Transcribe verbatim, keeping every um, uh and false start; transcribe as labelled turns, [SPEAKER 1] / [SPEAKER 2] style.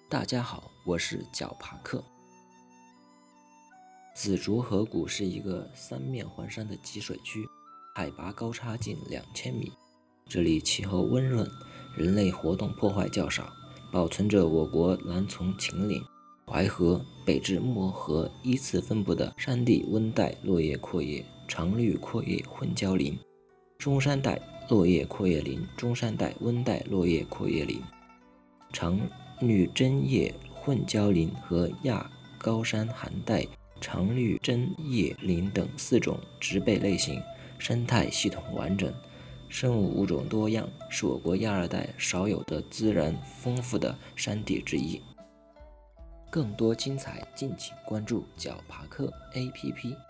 [SPEAKER 1] 大家好，我是角爬克。紫竹河谷是一个三面环山的积水区，海拔高差近两千米。这里气候温润，人类活动破坏较少，保存着我国南从秦岭、淮河北至漠河依次分布的山地温带落叶阔叶、常绿阔叶混交林、中山带落叶阔叶林、中山带温带落叶阔叶林、常绿针叶混交林和亚高山寒带常绿针叶林等四种植被类型，生态系统完整，生物物种多样，是我国亚热带少有的资源丰富的山地之一。更多精彩，敬请关注角爬克 A P P。